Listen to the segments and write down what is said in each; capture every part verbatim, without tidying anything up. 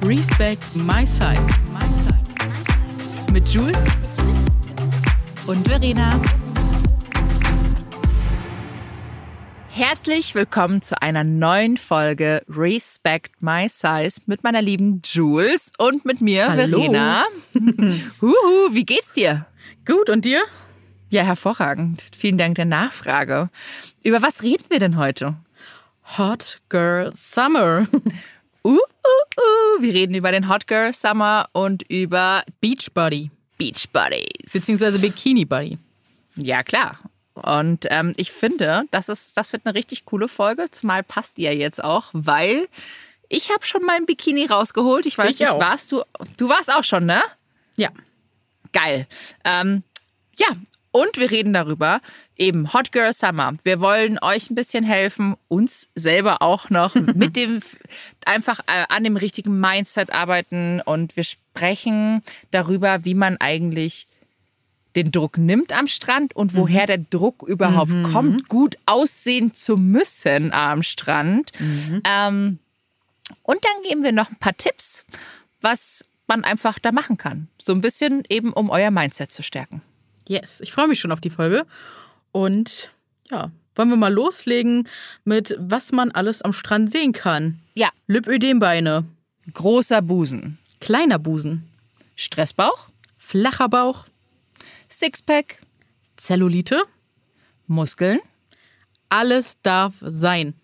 Respect My Size. Mit Jules und Verena. Herzlich willkommen zu einer neuen Folge Respect My Size mit meiner lieben Jules und mit mir, Hallo. Verena. Huhu, wie geht's dir? Gut, und dir? Ja, hervorragend. Vielen Dank der Nachfrage. Über was reden wir denn heute? Hot Girl Summer. Uh, uh, uh. Wir reden über den Hot Girl Summer und über Beachbody. Beachbodies. Beziehungsweise Bikini Body. Ja, klar. Und ähm, ich finde, das, ist, das wird eine richtig coole Folge, zumal passt die ja jetzt auch, weil ich habe schon mein Bikini rausgeholt. Ich weiß Ich nicht, auch. warst du, du warst auch schon, ne? Ja. Geil. Ähm, ja, und wir reden darüber, eben Hot Girl Summer. Wir wollen euch ein bisschen helfen, uns selber auch noch mit dem, einfach äh, an dem richtigen Mindset arbeiten. Und wir sprechen darüber, wie man eigentlich den Druck nimmt am Strand und woher mhm. der Druck überhaupt mhm. kommt, gut aussehen zu müssen am Strand. Mhm. Ähm, und dann geben wir noch ein paar Tipps, was man einfach da machen kann. So ein bisschen eben, um euer Mindset zu stärken. Yes, ich freue mich schon auf die Folge. Und ja, wollen wir mal loslegen mit, was man alles am Strand sehen kann. Ja. Lipödembeine. Großer Busen. Kleiner Busen. Stressbauch. Flacher Bauch. Sixpack. Zellulite. Muskeln. Alles darf sein.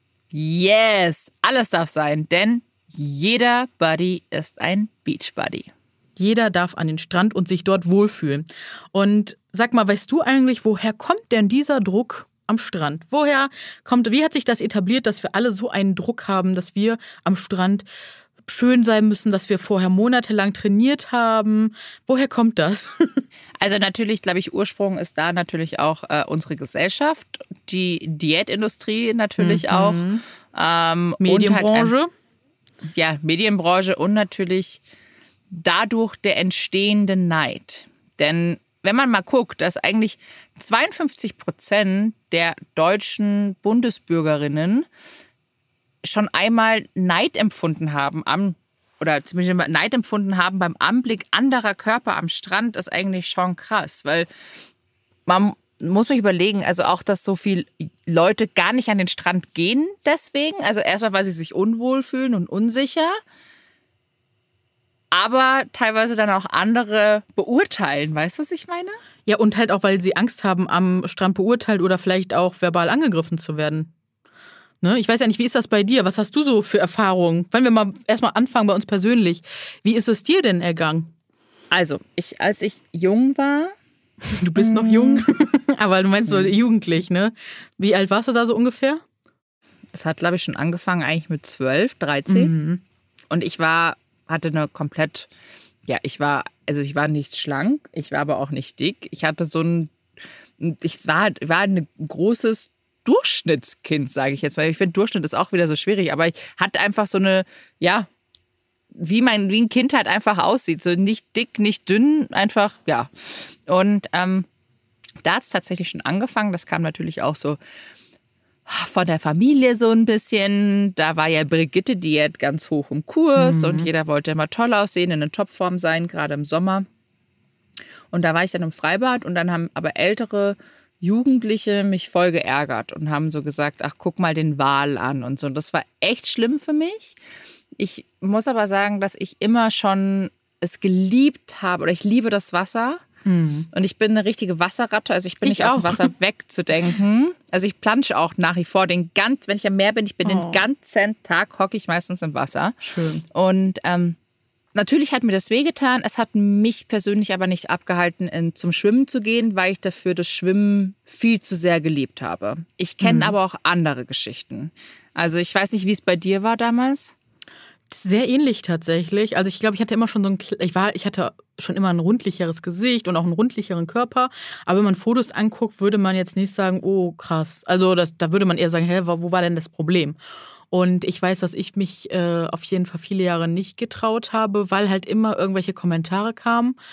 Yes, alles darf sein, denn jeder Buddy ist ein Beachbuddy. Jeder darf an den Strand und sich dort wohlfühlen. Und sag mal, weißt du eigentlich, woher kommt denn dieser Druck am Strand? Woher kommt, wie hat sich das etabliert, dass wir alle so einen Druck haben, dass wir am Strand schön sein müssen, dass wir vorher monatelang trainiert haben? Woher kommt das? Also natürlich, glaube ich, Ursprung ist da natürlich auch äh, unsere Gesellschaft, die Diätindustrie natürlich mhm. auch. Ähm, Medienbranche. Und halt ein, ja, Medienbranche und natürlich dadurch der entstehende Neid. Denn wenn man mal guckt, dass eigentlich zweiundfünfzig Prozent der deutschen Bundesbürgerinnen schon einmal Neid empfunden haben am oder zumindest Neid empfunden haben beim Anblick anderer Körper am Strand, ist eigentlich schon krass, weil man muss sich überlegen, also auch, dass so viele Leute gar nicht an den Strand gehen deswegen, also erstmal, weil sie sich unwohl fühlen und unsicher, aber teilweise dann auch andere beurteilen. Weißt du, was ich meine? Ja, und halt auch, weil sie Angst haben, am Strand beurteilt oder vielleicht auch verbal angegriffen zu werden. Ne? Ich weiß ja nicht, wie ist das bei dir? Was hast du so für Erfahrungen? Wollen wir mal erstmal anfangen bei uns persönlich. Wie ist es dir denn ergangen? Also, ich, als ich jung war... Du bist noch jung, aber du meinst so jugendlich, ne? Wie alt warst du da so ungefähr? Das hat, glaube ich, schon angefangen eigentlich mit zwölf, dreizehn. Mhm. Und ich war... hatte eine komplett, ja, ich war, also ich war nicht schlank, ich war aber auch nicht dick. Ich hatte so ein, ich war, war ein großes Durchschnittskind, sage ich jetzt, weil ich finde, Durchschnitt ist auch wieder so schwierig, aber ich hatte einfach so eine, ja, wie mein, wie ein Kind halt einfach aussieht, so nicht dick, nicht dünn, einfach, ja. Und ähm, da hat es tatsächlich schon angefangen, das kam natürlich auch so von der Familie so ein bisschen. Da war ja Brigitte-Diät ganz hoch im Kurs mhm. und jeder wollte immer toll aussehen, in einer Topform sein, gerade im Sommer. Und da war ich dann im Freibad und dann haben aber ältere Jugendliche mich voll geärgert und haben so gesagt, ach, guck mal den Wal an und so. Und das war echt schlimm für mich. Ich muss aber sagen, dass ich immer schon es geliebt habe oder ich liebe das Wasser. Mhm. Und ich bin eine richtige Wasserratte, also ich bin ich nicht auch. aus dem Wasser wegzudenken. Also ich plansche auch nach wie vor den ganz, wenn ich am Meer bin, ich bin oh. den ganzen Tag, hocke ich meistens im Wasser. Schön. Und ähm, natürlich hat mir das wehgetan. Es hat mich persönlich aber nicht abgehalten, in, zum Schwimmen zu gehen, weil ich dafür das Schwimmen viel zu sehr geliebt habe. Ich kenne mhm. aber auch andere Geschichten. Also ich weiß nicht, wie es bei dir war damals. Sehr ähnlich tatsächlich. Also ich glaube, ich hatte immer schon so ein, ich war, ich hatte schon immer ein rundlicheres Gesicht und auch einen rundlicheren Körper. Aber wenn man Fotos anguckt, würde man jetzt nicht sagen, oh krass. Also das, da würde man eher sagen, hä, wo war denn das Problem? Und ich weiß, dass ich mich äh, auf jeden Fall viele Jahre nicht getraut habe, weil halt immer irgendwelche Kommentare kamen.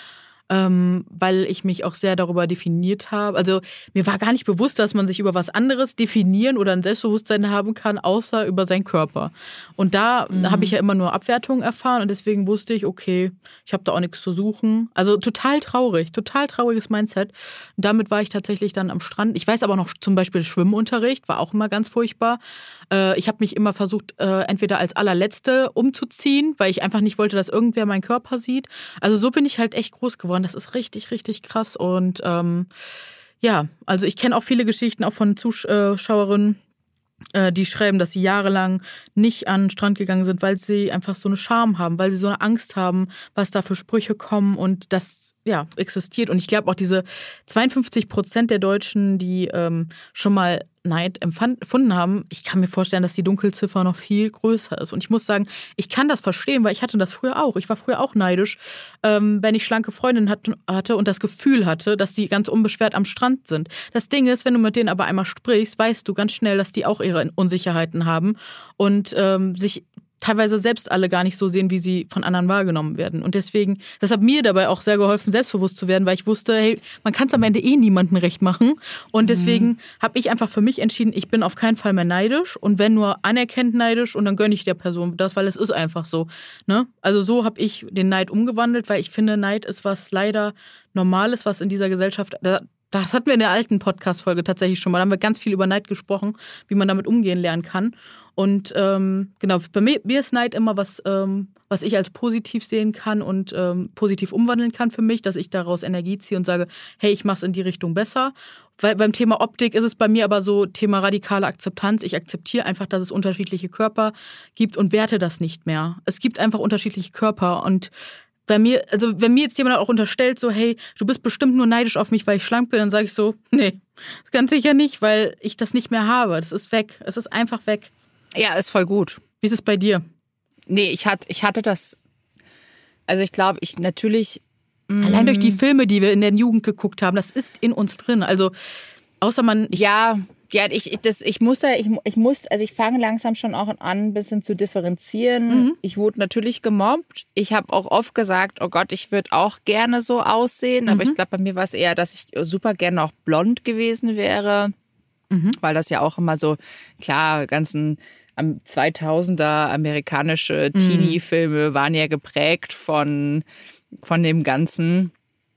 ähm, weil ich mich auch sehr darüber definiert habe. Also mir war gar nicht bewusst, dass man sich über was anderes definieren oder ein Selbstbewusstsein haben kann, außer über seinen Körper. Und da mhm. habe ich ja immer nur Abwertungen erfahren und deswegen wusste ich, okay, ich habe da auch nichts zu suchen. Also total traurig, total trauriges Mindset. Und damit war ich tatsächlich dann am Strand. Ich weiß aber noch zum Beispiel Schwimmunterricht, war auch immer ganz furchtbar. Äh, ich habe mich immer versucht, äh, entweder als allerletzte umzuziehen, weil ich einfach nicht wollte, dass irgendwer meinen Körper sieht. Also so bin ich halt echt groß geworden. Das ist richtig, richtig krass. Und ähm, ja, also ich kenne auch viele Geschichten auch von Zuschauerinnen, äh, die schreiben, dass sie jahrelang nicht an den Strand gegangen sind, weil sie einfach so eine Scham haben, weil sie so eine Angst haben, was da für Sprüche kommen und das ja existiert. Und ich glaube auch diese zweiundfünfzig Prozent der Deutschen, die ähm, schon mal Neid empfunden haben, ich kann mir vorstellen, dass die Dunkelziffer noch viel größer ist. Und ich muss sagen, ich kann das verstehen, weil ich hatte das früher auch. Ich war früher auch neidisch, ähm, wenn ich schlanke Freundinnen hatte und das Gefühl hatte, dass die ganz unbeschwert am Strand sind. Das Ding ist, wenn du mit denen aber einmal sprichst, weißt du ganz schnell, dass die auch ihre Unsicherheiten haben und ähm, sich teilweise selbst alle gar nicht so sehen, wie sie von anderen wahrgenommen werden. Und deswegen, das hat mir dabei auch sehr geholfen, selbstbewusst zu werden, weil ich wusste, hey, man kann es am Ende eh niemandem recht machen. Und deswegen mhm. habe ich einfach für mich entschieden, ich bin auf keinen Fall mehr neidisch und wenn nur anerkennt neidisch und dann gönne ich der Person das, weil es ist einfach so. Ne? Also so habe ich den Neid umgewandelt, weil ich finde, Neid ist was leider Normales, was in dieser Gesellschaft... Da, Das hatten wir in der alten Podcast-Folge tatsächlich schon mal. Da haben wir ganz viel über Neid gesprochen, wie man damit umgehen lernen kann. Und ähm, genau, bei mir, mir ist Neid immer was, ähm, was ich als positiv sehen kann und ähm, positiv umwandeln kann für mich, dass ich daraus Energie ziehe und sage, hey, ich mache es in die Richtung besser. Weil beim Thema Optik ist es bei mir aber so Thema radikale Akzeptanz. Ich akzeptiere einfach, dass es unterschiedliche Körper gibt und werte das nicht mehr. Es gibt einfach unterschiedliche Körper und bei mir, also wenn mir jetzt jemand auch unterstellt, so, hey, du bist bestimmt nur neidisch auf mich, weil ich schlank bin, dann sage ich so, nee, ganz sicher nicht, weil ich das nicht mehr habe. Das ist weg. Es ist einfach weg. Ja, ist voll gut. Wie ist es bei dir? Nee, ich, hat, ich hatte das, also ich glaube, ich natürlich... Allein durch die Filme, die wir in der Jugend geguckt haben, das ist in uns drin. Also, außer man... Ich, ja, ja, ich, das, ich muss ja, ich, ich muss, also ich fange langsam schon auch an, ein bisschen zu differenzieren. Mhm. Ich wurde natürlich gemobbt. Ich habe auch oft gesagt, oh Gott, ich würde auch gerne so aussehen. Mhm. Aber ich glaube, bei mir war es eher, dass ich super gerne auch blond gewesen wäre. Mhm. Weil das ja auch immer so, klar, ganzen zweitausender amerikanische mhm. Teenie-Filme waren ja geprägt von, von dem Ganzen.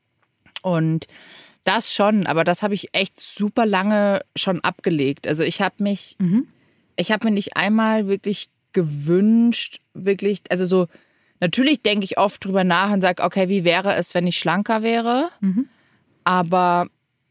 Und das schon, aber das habe ich echt super lange schon abgelegt. Also ich habe mich, mhm. ich habe mir nicht einmal wirklich gewünscht, wirklich, also so, natürlich denke ich oft drüber nach und sage, okay, wie wäre es, wenn ich schlanker wäre? Mhm. Aber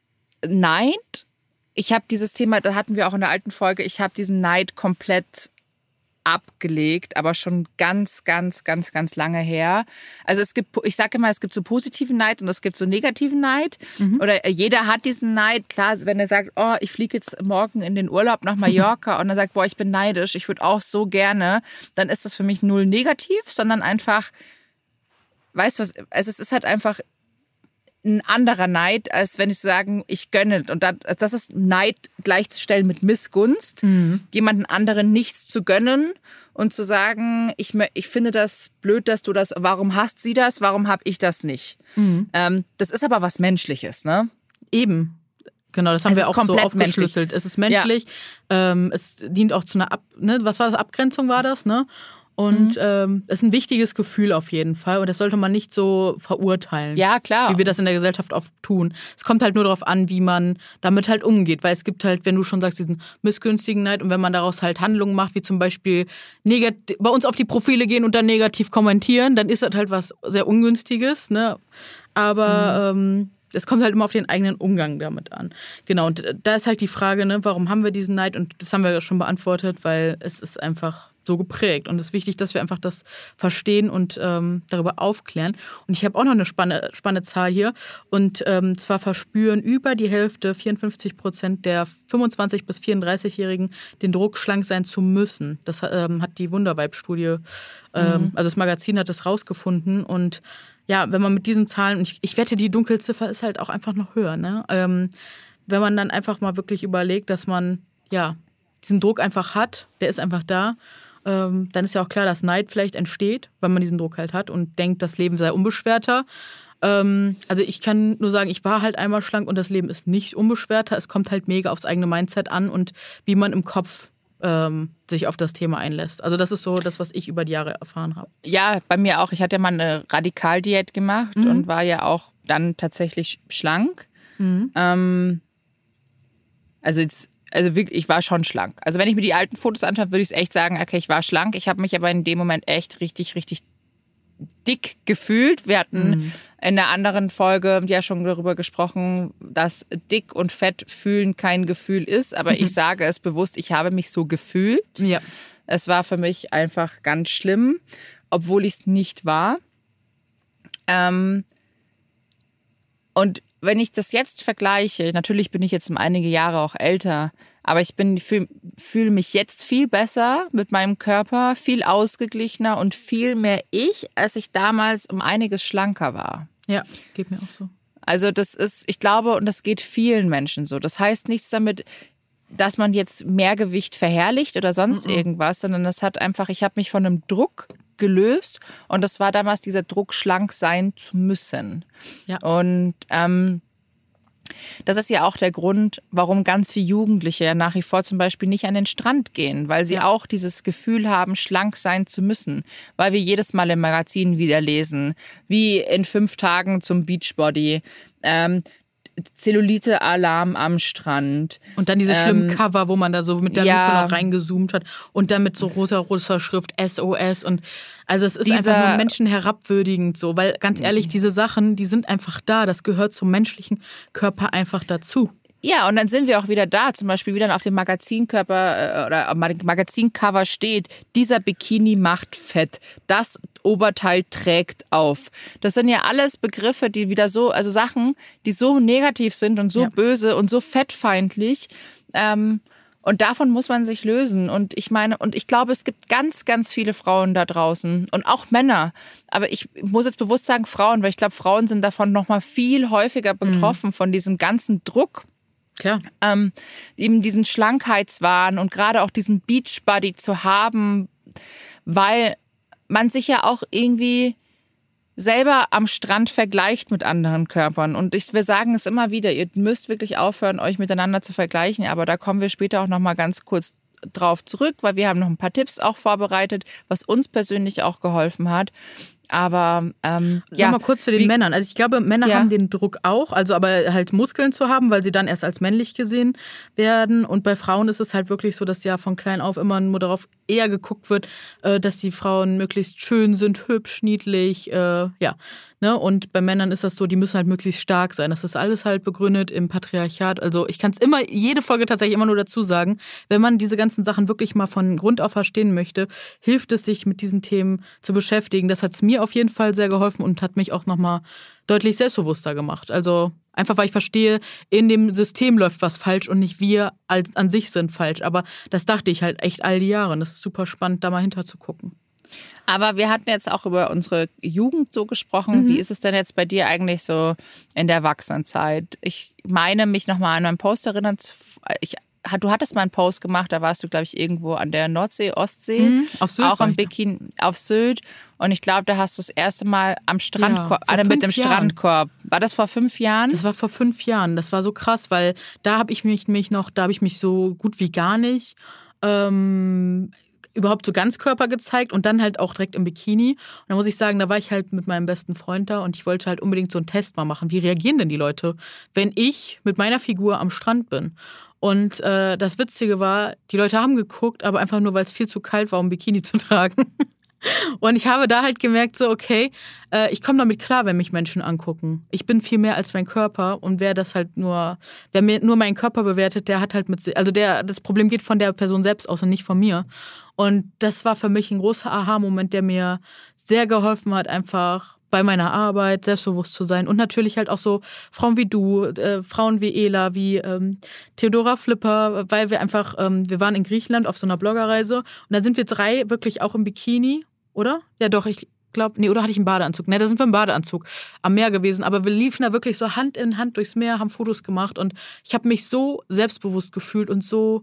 Neid, ich habe dieses Thema, da hatten wir auch in der alten Folge, ich habe diesen Neid komplett abgelegt, aber schon ganz, ganz, ganz, ganz lange her. Also es gibt, ich sage immer, es gibt so positiven Neid und es gibt so negativen Neid. Mhm. Oder jeder hat diesen Neid. Klar, wenn er sagt, oh, ich fliege jetzt morgen in den Urlaub nach Mallorca und er sagt, boah, ich bin neidisch, ich würde auch so gerne, dann ist das für mich null negativ, sondern einfach, weißt du was, also es ist halt einfach ein anderer Neid, als wenn ich sagen, ich gönne. Und das ist Neid gleichzustellen mit Missgunst, mhm. jemanden anderen nichts zu gönnen und zu sagen, ich, ich finde das blöd, dass du das, warum hast sie das, warum habe ich das nicht? Mhm. Ähm, das ist aber was Menschliches, ne? Eben. Genau, das haben es wir auch so aufgeschlüsselt. Menschlich. Es ist menschlich, ja. ähm, es dient auch zu einer, Ab, ne, was war das, Abgrenzung war das, ne? Und mhm. ähm, es ist ein wichtiges Gefühl auf jeden Fall. Und das sollte man nicht so verurteilen. Ja, klar. Wie wir das in der Gesellschaft oft tun. Es kommt halt nur darauf an, wie man damit halt umgeht. Weil es gibt halt, wenn du schon sagst, diesen missgünstigen Neid. Und wenn man daraus halt Handlungen macht, wie zum Beispiel negat- bei uns auf die Profile gehen und dann negativ kommentieren, dann ist das halt was sehr Ungünstiges. Ne? Aber... Mhm. Ähm, es kommt halt immer auf den eigenen Umgang damit an. Genau, und da ist halt die Frage, ne, warum haben wir diesen Neid? Und das haben wir ja schon beantwortet, weil es ist einfach so geprägt. Und es ist wichtig, dass wir einfach das verstehen und ähm, darüber aufklären. Und ich habe auch noch eine spannende, spannende Zahl hier. Und ähm, zwar verspüren über die Hälfte, vierundfünfzig Prozent der fünfundzwanzig- bis vierunddreißigjährigen den Druck, schlank sein zu müssen. Das ähm, hat die Wundervibe-Studie, ähm, mhm. also das Magazin hat das rausgefunden. Und ja, wenn man mit diesen Zahlen, und ich, ich wette, die Dunkelziffer ist halt auch einfach noch höher, ne? Ähm, wenn man dann einfach mal wirklich überlegt, dass man, ja, diesen Druck einfach hat, der ist einfach da, ähm, dann ist ja auch klar, dass Neid vielleicht entsteht, weil man diesen Druck halt hat und denkt, das Leben sei unbeschwerter. Ähm, also ich kann nur sagen, ich war halt einmal schlank und das Leben ist nicht unbeschwerter. Es kommt halt mega aufs eigene Mindset an und wie man im Kopf ähm, sich auf das Thema einlässt. Also das ist so das, was ich über die Jahre erfahren habe. Ja, bei mir auch. Ich hatte ja mal eine Radikaldiät gemacht mhm. und war ja auch dann tatsächlich schlank. Mhm. Ähm, also jetzt, also wirklich, ich war schon schlank. Also wenn ich mir die alten Fotos anschaue, würde ich echt sagen, okay, ich war schlank. Ich habe mich aber in dem Moment echt richtig, richtig dick gefühlt. Wir hatten mhm. in der anderen Folge ja schon darüber gesprochen, dass dick und fett fühlen kein Gefühl ist. Aber ich sage es bewusst, ich habe mich so gefühlt. Ja. Es war für mich einfach ganz schlimm, obwohl ich es nicht war. Ähm, und wenn ich das jetzt vergleiche, natürlich bin ich jetzt um einige Jahre auch älter, aber ich bin fühle fühl mich jetzt viel besser mit meinem Körper, viel ausgeglichener und viel mehr ich, als ich damals um einiges schlanker war. Ja, geht mir auch so. Also das ist, ich glaube, und das geht vielen Menschen so. Das heißt nichts damit, dass man jetzt mehr Gewicht verherrlicht oder sonst mm-mm. irgendwas, sondern das hat einfach, ich habe mich von einem Druck gelöst und das war damals dieser Druck, schlank sein zu müssen. Ja. Und ähm, das ist ja auch der Grund, warum ganz viele Jugendliche ja nach wie vor zum Beispiel nicht an den Strand gehen, weil sie ja. auch dieses Gefühl haben, schlank sein zu müssen, weil wir jedes Mal im Magazin wieder lesen, wie in fünf Tagen zum Beachbody, ähm, Zellulite-Alarm am Strand. Und dann diese schlimmen ähm, Cover, wo man da so mit der ja, Lupe noch reingezoomt hat und dann mit so rosa-rosa Schrift S O S und also es ist dieser, einfach nur Menschen herabwürdigend so, weil ganz ehrlich, diese Sachen, die sind einfach da, das gehört zum menschlichen Körper einfach dazu. Ja, und dann sind wir auch wieder da, zum Beispiel wieder auf dem Magazinkörper oder Magazincover steht, dieser Bikini macht fett, das Oberteil trägt auf. Das sind ja alles Begriffe, die wieder so, also Sachen, die so negativ sind und so ja. böse und so fettfeindlich. Ähm, und davon muss man sich lösen. Und ich meine, und ich glaube, es gibt ganz, ganz viele Frauen da draußen und auch Männer. Aber ich muss jetzt bewusst sagen Frauen, weil ich glaube, Frauen sind davon noch mal viel häufiger betroffen mhm. von diesem ganzen Druck. Klar. Ähm, eben diesen Schlankheitswahn und gerade auch diesen Beachbody zu haben, weil man sich ja auch irgendwie selber am Strand vergleicht mit anderen Körpern. Und ich, wir sagen es immer wieder, ihr müsst wirklich aufhören, euch miteinander zu vergleichen. Aber da kommen wir später auch noch mal ganz kurz drauf zurück, weil wir haben noch ein paar Tipps auch vorbereitet, was uns persönlich auch geholfen hat. Aber ähm, ja. Noch mal kurz zu den Wie, Männern. Also ich glaube, Männer ja. haben den Druck auch, also aber halt Muskeln zu haben, weil sie dann erst als männlich gesehen werden. Und bei Frauen ist es halt wirklich so, dass ja von klein auf immer nur darauf eher geguckt wird, äh, dass die Frauen möglichst schön sind, hübsch, niedlich, äh, ja. Ne? Und bei Männern ist das so, die müssen halt möglichst stark sein. Das ist alles halt begründet im Patriarchat. Also ich kann es immer, jede Folge tatsächlich immer nur dazu sagen, wenn man diese ganzen Sachen wirklich mal von Grund auf verstehen möchte, hilft es, sich mit diesen Themen zu beschäftigen. Das hat es mir auf jeden Fall sehr geholfen und hat mich auch nochmal deutlich selbstbewusster gemacht. Also einfach, weil ich verstehe, in dem System läuft was falsch und nicht wir als, an sich sind falsch. Aber das dachte ich halt echt all die Jahre. Und das ist super spannend, da mal hinter zu gucken. Aber wir hatten jetzt auch über unsere Jugend so gesprochen. Mhm. Wie ist es denn jetzt bei dir eigentlich so in der Erwachsenenzeit? Ich meine, mich nochmal an meinen Post erinnern zu... Ich, du hattest mal einen Post gemacht, da warst du, glaube ich, irgendwo an der Nordsee, Ostsee. Mhm, auf Sylt. Auch am Bikini auf Sylt. Und ich glaube, da hast du das erste Mal am Strandkorb, ja, mit dem Jahren. Strandkorb. War das vor fünf Jahren? Das war vor fünf Jahren. Das war so krass, weil da habe ich mich, mich noch, da habe ich mich so gut wie gar nicht ähm, überhaupt so Ganzkörper gezeigt und dann halt auch direkt im Bikini. Und da muss ich sagen, da war ich halt mit meinem besten Freund da und ich wollte halt unbedingt so einen Test mal machen. Wie reagieren denn die Leute, wenn ich mit meiner Figur am Strand bin? Und äh, das Witzige war, die Leute haben geguckt, aber einfach nur, weil es viel zu kalt war, um Bikini zu tragen. Und ich habe da halt gemerkt, so okay, äh, ich komme damit klar, wenn mich Menschen angucken. Ich bin viel mehr als mein Körper und wer das halt nur, wer mir nur meinen Körper bewertet, der hat halt mit, also der, das Problem geht von der Person selbst aus und nicht von mir. Und das war für mich ein großer Aha-Moment, der mir sehr geholfen hat, einfach bei meiner Arbeit selbstbewusst zu sein. Und natürlich halt auch so Frauen wie du, äh, Frauen wie Ela, wie ähm, Theodora Flipper, weil wir einfach, ähm, wir waren in Griechenland auf so einer Bloggerreise und da sind wir drei wirklich auch im Bikini, oder? Ja doch, ich glaube, nee, oder hatte ich einen Badeanzug? Ne, da sind wir im Badeanzug am Meer gewesen, aber wir liefen da wirklich so Hand in Hand durchs Meer, haben Fotos gemacht und ich habe mich so selbstbewusst gefühlt und so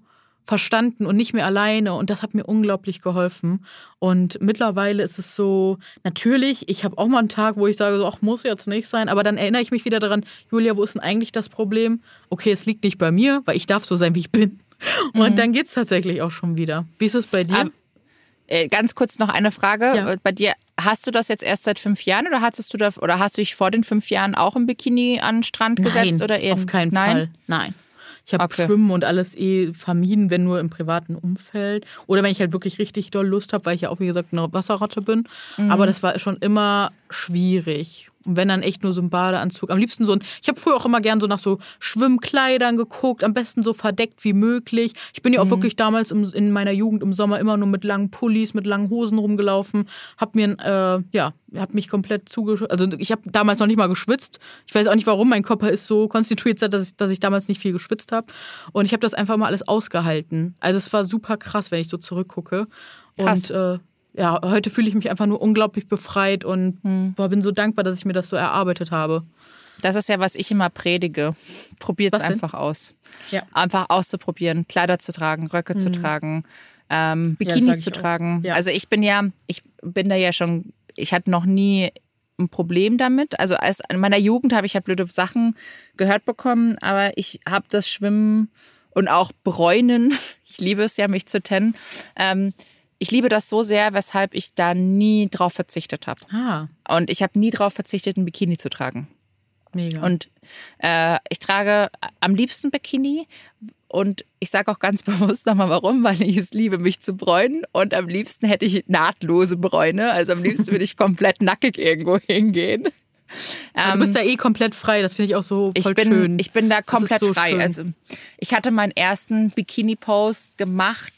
verstanden und nicht mehr alleine und das hat mir unglaublich geholfen. Und mittlerweile ist es so, natürlich, ich habe auch mal einen Tag, wo ich sage, so, ach, muss jetzt nicht sein, aber dann erinnere ich mich wieder daran, Julia, wo ist denn eigentlich das Problem? Okay, es liegt nicht bei mir, weil ich darf so sein, wie ich bin. Und mhm. dann geht's tatsächlich auch schon wieder. Wie ist es bei dir? Um, äh, ganz kurz noch eine Frage. Ja. Bei dir, hast du das jetzt erst seit fünf Jahren oder hattest du da, oder hast du dich vor den fünf Jahren auch im Bikini an den Strand Nein, gesetzt? Oder eher? Auf keinen Nein? Fall. Nein. Ich habe okay. Schwimmen und alles eh vermieden, wenn nur im privaten Umfeld. Oder wenn ich halt wirklich richtig doll Lust habe, weil ich ja auch, wie gesagt, eine Wasserratte bin. Mhm. Aber das war schon immer schwierig. Und wenn dann echt nur so ein Badeanzug. Am liebsten so ein. Ich habe früher auch immer gern so nach so Schwimmkleidern geguckt, am besten so verdeckt wie möglich. Ich bin ja auch mhm. wirklich damals im, in meiner Jugend im Sommer immer nur mit langen Pullis, mit langen Hosen rumgelaufen. Hab mir, äh, ja, hab mich komplett zugeschwitzt. Also ich habe damals noch nicht mal geschwitzt. Ich weiß auch nicht, warum mein Körper ist so konstituiert, dass ich, dass ich damals nicht viel geschwitzt habe. Und ich habe das einfach mal alles ausgehalten. Also es war super krass, wenn ich so zurückgucke. Krass. Und äh, ja, heute fühle ich mich einfach nur unglaublich befreit und hm. boah, bin so dankbar, dass ich mir das so erarbeitet habe. Das ist ja, was ich immer predige. Probiert es einfach aus. Ja. Einfach auszuprobieren, Kleider zu tragen, Röcke hm. zu tragen, ähm, Bikinis ja, zu tragen. Ja. Also ich bin ja, ich bin da ja schon, ich hatte noch nie ein Problem damit. Also als in meiner Jugend habe ich ja blöde Sachen gehört bekommen, aber ich habe das Schwimmen und auch Bräunen, ich liebe es ja, mich zu tennen, ähm, ich liebe das so sehr, weshalb ich da nie drauf verzichtet habe. Ah. Und ich habe nie drauf verzichtet, ein Bikini zu tragen. Mega. Und äh, ich trage am liebsten Bikini. Und ich sage auch ganz bewusst nochmal warum, weil ich es liebe, mich zu bräunen. Und am liebsten hätte ich nahtlose Bräune. Also am liebsten würde ich komplett nackig irgendwo hingehen. Aber du bist da eh komplett frei, das finde ich auch so voll ich bin, schön. Ich bin da komplett so frei. Schön. Also ich hatte meinen ersten Bikini-Post gemacht,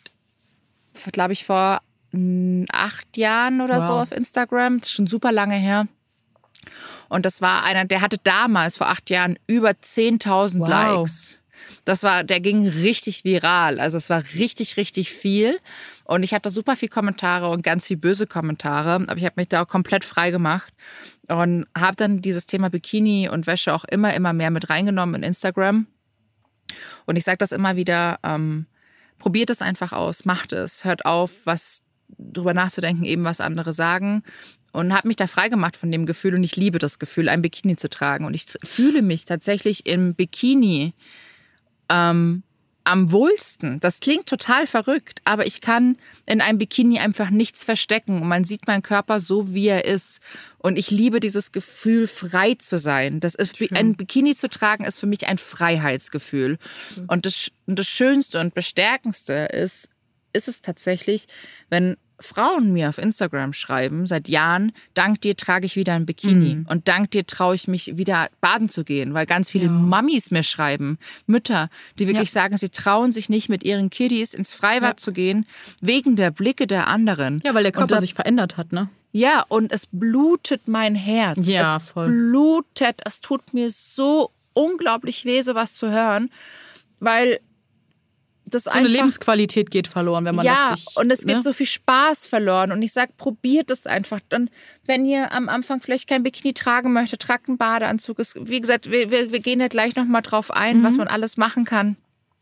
glaube ich, vor acht Jahren oder wow. so auf Instagram. Das ist schon super lange her. Und das war einer, der hatte damals vor acht Jahren über zehntausend wow. Likes. Das war, der ging richtig viral. Also es war richtig, richtig viel. Und ich hatte super viele Kommentare und ganz viele böse Kommentare. Aber ich habe mich da auch komplett frei gemacht und habe dann dieses Thema Bikini und Wäsche auch immer, immer mehr mit reingenommen in Instagram. Und ich sage das immer wieder, ähm, probiert es einfach aus, macht es, hört auf, was drüber nachzudenken, eben was andere sagen. Und habe mich da freigemacht von dem Gefühl. Und ich liebe das Gefühl, ein Bikini zu tragen. Und ich fühle mich tatsächlich im Bikini ähm, am wohlsten. Das klingt total verrückt, aber ich kann in einem Bikini einfach nichts verstecken. Und man sieht meinen Körper so, wie er ist. Und ich liebe dieses Gefühl, frei zu sein. Das ist, ein Bikini zu tragen, ist für mich ein Freiheitsgefühl. Schön. Und das, das Schönste und Bestärkendste ist, ist es tatsächlich, wenn Frauen mir auf Instagram schreiben, seit Jahren, dank dir trage ich wieder ein Bikini. Mhm. Und dank dir traue ich mich wieder baden zu gehen, weil ganz viele ja. Mamis mir schreiben, Mütter, die wirklich ja. sagen, sie trauen sich nicht mit ihren Kiddies ins Freibad ja. zu gehen, wegen der Blicke der anderen. Ja, weil der Körper das, sich verändert hat, ne? Ja, und es blutet mein Herz. Ja, es voll. blutet, es tut mir so unglaublich weh, sowas zu hören, weil das so einfach, eine Lebensqualität geht verloren, wenn man ja, das sich... Ja, und es ne? geht so viel Spaß verloren. Und ich sage, probiert es einfach. Und wenn ihr am Anfang vielleicht kein Bikini tragen möchtet, tragt einen Badeanzug. Es, wie gesagt, wir, wir, wir gehen ja gleich nochmal drauf ein, mhm. was man alles machen kann.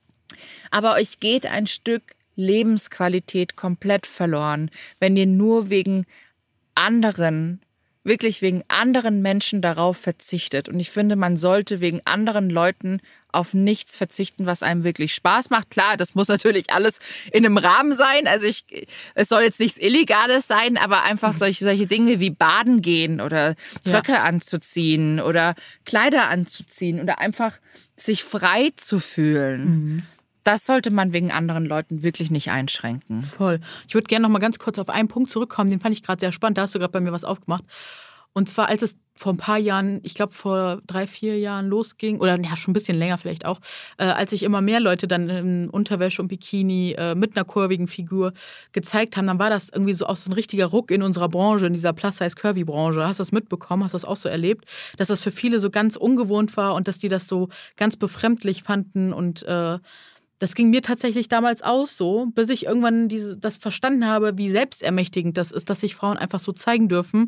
Aber euch geht ein Stück Lebensqualität komplett verloren, wenn ihr nur wegen anderen... wirklich wegen anderen Menschen darauf verzichtet. Und ich finde, man sollte wegen anderen Leuten auf nichts verzichten, was einem wirklich Spaß macht. Klar, das muss natürlich alles in einem Rahmen sein. Also ich, es soll jetzt nichts Illegales sein, aber einfach solche, solche Dinge wie baden gehen oder Röcke ja. anzuziehen oder Kleider anzuziehen oder einfach sich frei zu fühlen. Mhm. Das sollte man wegen anderen Leuten wirklich nicht einschränken. Voll. Ich würde gerne noch mal ganz kurz auf einen Punkt zurückkommen, den fand ich gerade sehr spannend. Da hast du gerade bei mir was aufgemacht. Und zwar, als es vor ein paar Jahren, ich glaube vor drei, vier Jahren losging, oder ja, schon ein bisschen länger vielleicht auch, äh, als sich immer mehr Leute dann in Unterwäsche und Bikini äh, mit einer kurvigen Figur gezeigt haben, dann war das irgendwie so auch so ein richtiger Ruck in unserer Branche, in dieser Plus-Size-Curvy-Branche. Hast du das mitbekommen? Hast du das auch so erlebt? Dass das für viele so ganz ungewohnt war und dass die das so ganz befremdlich fanden und äh, das ging mir tatsächlich damals auch so, bis ich irgendwann diese, das verstanden habe, wie selbstermächtigend das ist, dass sich Frauen einfach so zeigen dürfen,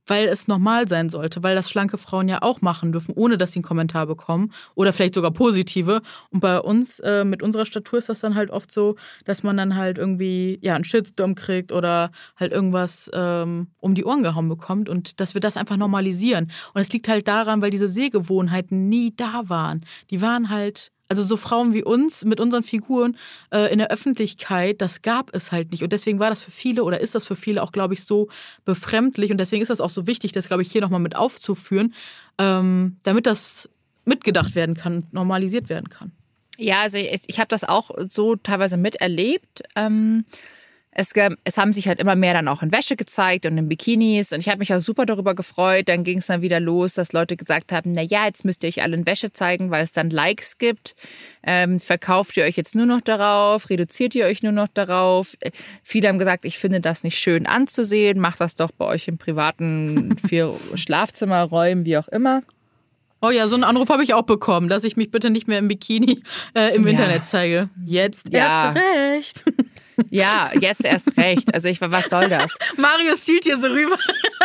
weil es normal sein sollte, weil das schlanke Frauen ja auch machen dürfen, ohne dass sie einen Kommentar bekommen oder vielleicht sogar positive. Und bei uns, äh, mit unserer Statur ist das dann halt oft so, dass man dann halt irgendwie ja, einen Shitstorm kriegt oder halt irgendwas ähm, um die Ohren gehauen bekommt und dass wir das einfach normalisieren. Und es liegt halt daran, weil diese Sehgewohnheiten nie da waren. Die waren halt... Also so Frauen wie uns mit unseren Figuren äh, in der Öffentlichkeit, das gab es halt nicht. Und deswegen war das für viele oder ist das für viele auch, glaube ich, so befremdlich. Und deswegen ist das auch so wichtig, das, glaube ich, hier nochmal mit aufzuführen, ähm, damit das mitgedacht werden kann und normalisiert werden kann. Ja, also ich, ich habe das auch so teilweise miterlebt. Ähm Es, es haben sich halt immer mehr dann auch in Wäsche gezeigt und in Bikinis. Und ich habe mich auch super darüber gefreut. Dann ging es dann wieder los, dass Leute gesagt haben, na ja, jetzt müsst ihr euch alle in Wäsche zeigen, weil es dann Likes gibt. Ähm, verkauft ihr euch jetzt nur noch darauf? Reduziert ihr euch nur noch darauf? Viele haben gesagt, ich finde das nicht schön anzusehen. Macht das doch bei euch im privaten vier Schlafzimmerräumen, wie auch immer. Oh ja, so einen Anruf habe ich auch bekommen, dass ich mich bitte nicht mehr im Bikini äh, im ja. Internet zeige. Jetzt ja. erst recht. Ja, jetzt erst recht. Also ich, was soll das? Mario schielt hier so rüber.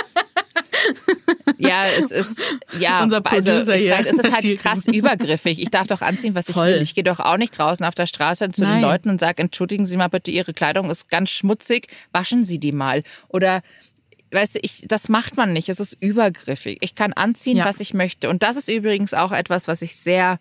Ja, es ist, ja, Unser Producer also ich hier. sag, es ist halt krass übergriffig. Ich darf doch anziehen, was ich Voll. will. Ich gehe doch auch nicht draußen auf der Straße zu Nein. den Leuten und sage, entschuldigen Sie mal bitte, Ihre Kleidung ist ganz schmutzig, waschen Sie die mal. Oder, weißt du, ich, das macht man nicht. Es ist übergriffig. Ich kann anziehen, Ja. was ich möchte. Und das ist übrigens auch etwas, was ich sehr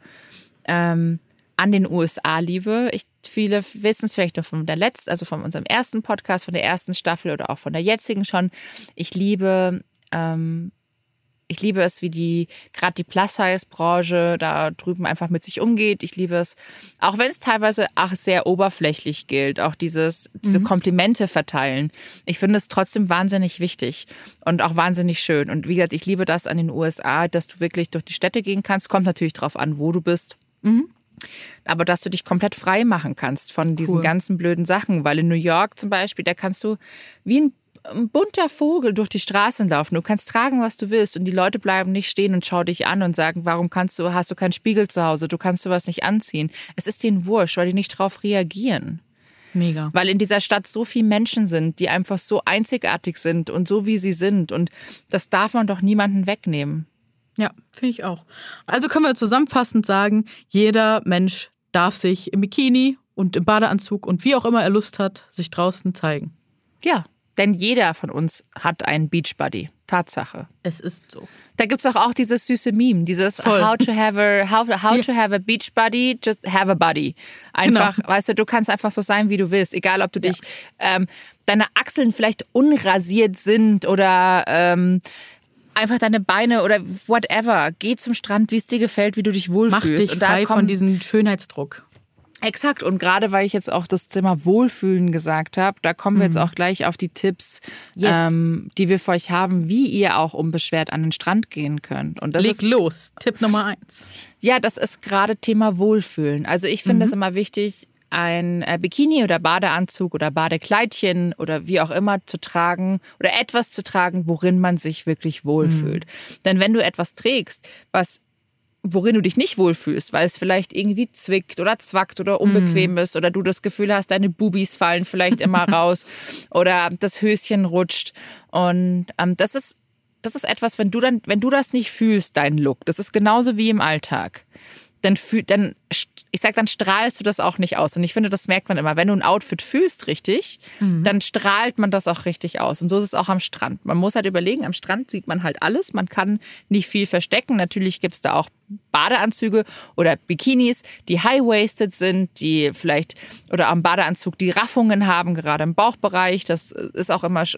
ähm, an den U S A liebe. Ich, viele wissen es vielleicht noch von der letzten, also von unserem ersten Podcast, von der ersten Staffel oder auch von der jetzigen schon. Ich liebe, ähm, ich liebe es, wie die, gerade die Plus-Size-Branche da drüben einfach mit sich umgeht. Ich liebe es, auch wenn es teilweise auch sehr oberflächlich gilt, auch dieses, diese Mhm. Komplimente verteilen. Ich finde es trotzdem wahnsinnig wichtig und auch wahnsinnig schön. Und wie gesagt, ich liebe das an den U S A, dass du wirklich durch die Städte gehen kannst. Kommt natürlich drauf an, wo du bist. Mhm. Aber dass du dich komplett frei machen kannst von diesen Cool. ganzen blöden Sachen. Weil in New York zum Beispiel, da kannst du wie ein, ein bunter Vogel durch die Straßen laufen. Du kannst tragen, was du willst. Und die Leute bleiben nicht stehen und schauen dich an und sagen, warum kannst du, hast du keinen Spiegel zu Hause? Du kannst sowas nicht anziehen. Es ist denen wurscht, weil die nicht drauf reagieren. Mega. Weil in dieser Stadt so viele Menschen sind, die einfach so einzigartig sind und so, wie sie sind. Und das darf man doch niemandem wegnehmen. Ja, finde ich auch. Also können wir zusammenfassend sagen, jeder Mensch darf sich im Bikini und im Badeanzug und wie auch immer er Lust hat, sich draußen zeigen. Ja, denn jeder von uns hat einen Beachbody. Tatsache. Es ist so. Da gibt es doch auch dieses süße Meme, dieses Voll. how to have a, how, how Ja. to have a beach buddy, just have a buddy. Einfach, Genau. weißt du, du kannst einfach so sein, wie du willst. Egal, ob du dich, ähm, deine Achseln vielleicht unrasiert sind oder ähm, einfach deine Beine oder whatever. Geh zum Strand, wie es dir gefällt, wie du dich wohlfühlst. Mach dich Und da frei kommen- von diesem Schönheitsdruck. Exakt. Und gerade weil ich jetzt auch das Thema Wohlfühlen gesagt habe, da kommen wir jetzt Mhm. auch gleich auf die Tipps, Yes. ähm, die wir für euch haben, wie ihr auch unbeschwert an den Strand gehen könnt. Und das Leg ist, los. Tipp Nummer eins. ja, das ist gerade Thema Wohlfühlen. Also ich finde es immer wichtig, ein äh, Bikini oder Badeanzug oder Badekleidchen oder wie auch immer zu tragen oder etwas zu tragen, worin man sich wirklich wohlfühlt. Denn wenn du etwas trägst, was worin du dich nicht wohlfühlst, weil es vielleicht irgendwie zwickt oder zwackt oder unbequem ist oder du das Gefühl hast, deine Bubis fallen vielleicht immer raus oder das Höschen rutscht. Und ähm, das ist, das ist etwas, wenn du dann, wenn du das nicht fühlst, dein Look, das ist genauso wie im Alltag. Dann, fühl, dann, ich sag, dann strahlst du das auch nicht aus. Und ich finde, das merkt man immer. Wenn du ein Outfit fühlst richtig, mhm. dann strahlt man das auch richtig aus. Und so ist es auch am Strand. Man muss halt überlegen, am Strand sieht man halt alles. Man kann nicht viel verstecken. Natürlich gibt es da auch Badeanzüge oder Bikinis, die high-waisted sind, die vielleicht, oder am Badeanzug, die Raffungen haben, gerade im Bauchbereich. Das ist auch immer